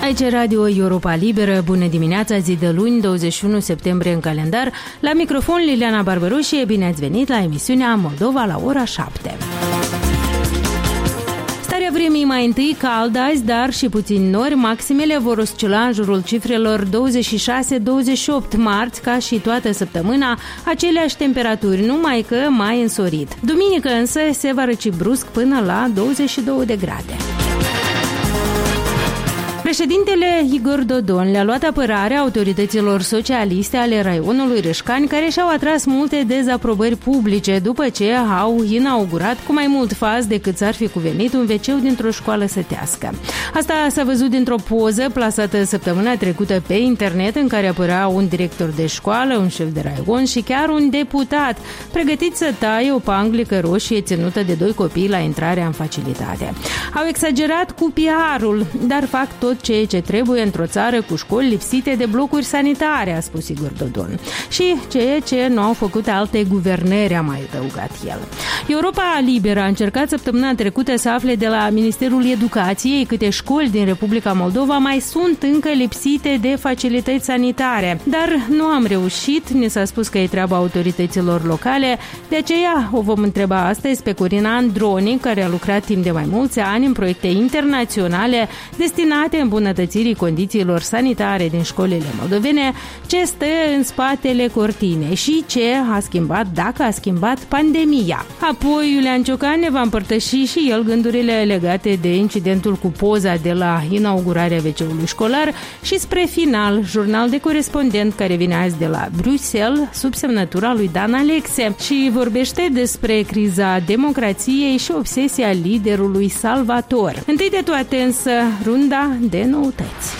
Aici Radio Europa Liberă, bună dimineața, zi de luni, 21 septembrie în calendar. La microfon Liliana Barbaroșie, bine ați venit la emisiunea Moldova la ora 7. Starea vremii mai întâi cald azi, dar și puțin nori, maximele vor oscila în jurul cifrelor 26-28 marți, ca și toată săptămâna, aceleași temperaturi, numai că mai însorit. Duminică însă se va răci brusc până la 22 de grade. Președintele Igor Dodon le-a luat apărarea autorităților socialiste ale raionului Râșcani, care și-au atras multe dezaprobări publice după ce au inaugurat cu mai mult faz decât s-ar fi cuvenit un WC dintr-o școală sătească. Asta s-a văzut dintr-o poză plasată săptămâna trecută pe internet, în care apărea un director de școală, un șef de raion și chiar un deputat pregătit să taie o panglică roșie ținută de doi copii la intrarea în facilitate. Au exagerat cu PR-ul, dar fac tot ceea ce trebuie într-o țară cu școli lipsite de blocuri sanitare, a spus Igor Dodon. Și ceea ce nu au făcut alte guvernări, a mai adăugat el. Europa Liberă a încercat săptămâna trecută să afle de la Ministerul Educației câte școli din Republica Moldova mai sunt încă lipsite de facilități sanitare, dar nu am reușit, ni s-a spus că e treaba autorităților locale, de aceea o vom întreba astăzi pe Corina Androni, care a lucrat timp de mai mulți ani în proiecte internaționale destinate îmbunătățirii condițiilor sanitare din școlile moldovene, ce stă în spatele cortinei și ce a schimbat, dacă a schimbat, pandemia. Apoi Iulian Ciocan ne va împărtăși și el gândurile legate de incidentul cu poza de la inaugurarea WC-ului școlar și spre final, jurnal de corespondent care vine azi de la Bruxelles sub semnătura lui Dan Alexe și vorbește despre criza democrației și obsesia liderului Salvator. Întâi de toate însă, runda de noutăți.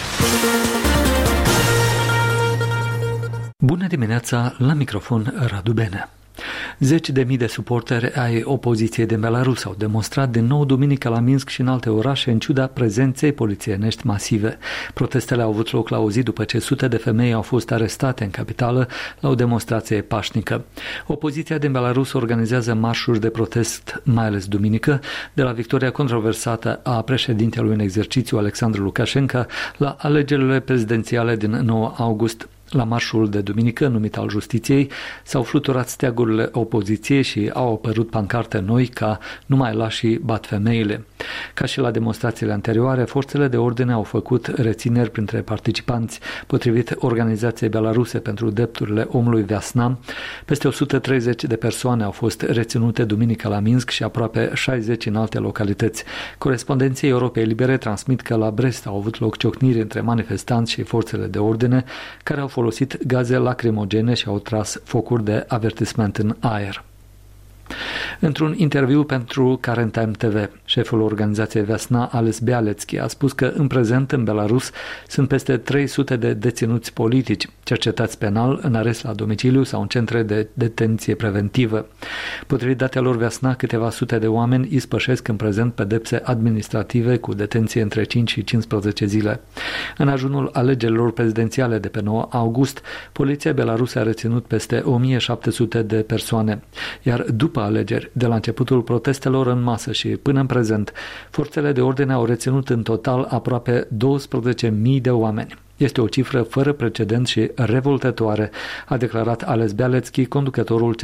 Bună dimineața, la microfon Radu Bene. Zeci de mii de suporteri ai opoziției din Belarus au demonstrat din nou duminică la Minsk și în alte orașe în ciuda prezenței polițienești masive. Protestele au avut loc la o zi după ce sute de femei au fost arestate în capitală la o demonstrație pașnică. Opoziția din Belarus organizează marșuri de protest, mai ales duminică, de la victoria controversată a președintelui în exercițiu Alexandru Lukashenko la alegerile prezidențiale din 9 august. La marșul de duminică, numit al justiției, s-au fluturat steagurile opoziției și au apărut pancarte noi ca "numai lașii bat femeile". Ca și la demonstrațiile anterioare, forțele de ordine au făcut rețineri printre participanți. Potrivit Organizației Belaruse pentru Drepturile Omului Viasna, peste 130 de persoane au fost reținute duminică la Minsk și aproape 60 în alte localități. Corespondenții Europei Libere transmit că la Brest au avut loc ciocniri între manifestanți și forțele de ordine, care au folosit gaze lacrimogene și au tras focuri de avertisment în aer. Într-un interviu pentru Current Time TV, șeful organizației Viasna, Ales Bialetski, a spus că în prezent în Belarus sunt peste 300 de deținuți politici, cercetați penal, în arest la domiciliu sau în centre de detenție preventivă. Potrivit datelor Viasna, câteva sute de oameni ispășesc în prezent pedepse administrative cu detenție între 5 și 15 zile. În ajunul alegerilor prezidențiale de pe 9 august, poliția belarusă a reținut peste 1700 de persoane, iar după alegeri, de la începutul protestelor în masă și până în prezent, forțele de ordine au reținut în total aproape 12.000 de oameni. Este o cifră fără precedent și revoltătoare, a declarat Ales Bialetski, conducătorul